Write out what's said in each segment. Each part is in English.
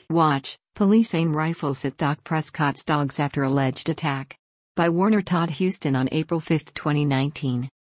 Watch, police aim rifles at Dak Prescott's dogs after alleged attack. By Warner Todd Huston on April 5, 2019.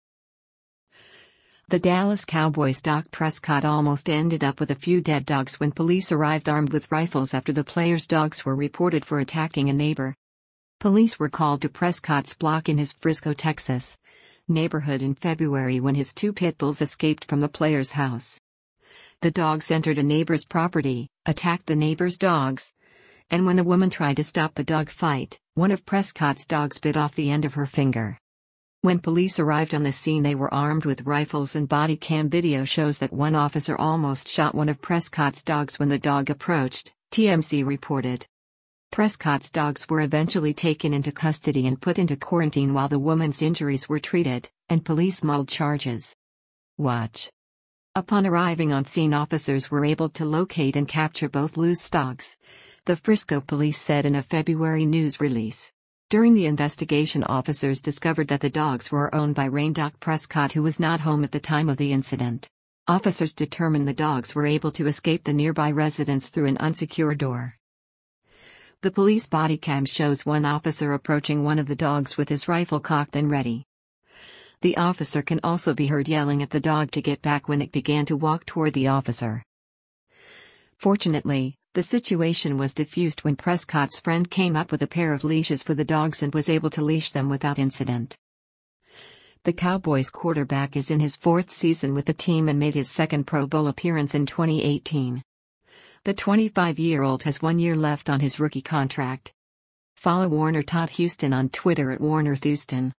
The Dallas Cowboys' Dak Prescott almost ended up with a few dead dogs when police arrived armed with rifles after the player's dogs were reported for attacking a neighbor. Police were called to Prescott's block in his Frisco, Texas, neighborhood in February when his two pit bulls escaped from the player's house. The dogs entered a neighbor's property, attacked the neighbor's dogs, and when a woman tried to stop the dog fight, one of Prescott's dogs bit off the end of her finger. When police arrived on the scene, they were armed with rifles, and body cam video shows that one officer almost shot one of Prescott's dogs when the dog approached, TMZ reported. Prescott's dogs were eventually taken into custody and put into quarantine while the woman's injuries were treated, and police mulled charges. Watch. Upon arriving on scene, officers were able to locate and capture both loose dogs, the Frisco police said in a February news release. During the investigation, officers discovered that the dogs were owned by Dak Prescott, who was not home at the time of the incident. Officers determined the dogs were able to escape the nearby residence through an unsecured door. The police body cam shows one officer approaching one of the dogs with his rifle cocked and ready. The officer can also be heard yelling at the dog to get back when it began to walk toward the officer. Fortunately, the situation was diffused when Prescott's friend came up with a pair of leashes for the dogs and was able to leash them without incident. The Cowboys quarterback is in his fourth season with the team and made his second Pro Bowl appearance in 2018. The 25-year-old has 1 year left on his rookie contract. Follow Warner Todd Huston on Twitter at WarnerThouston.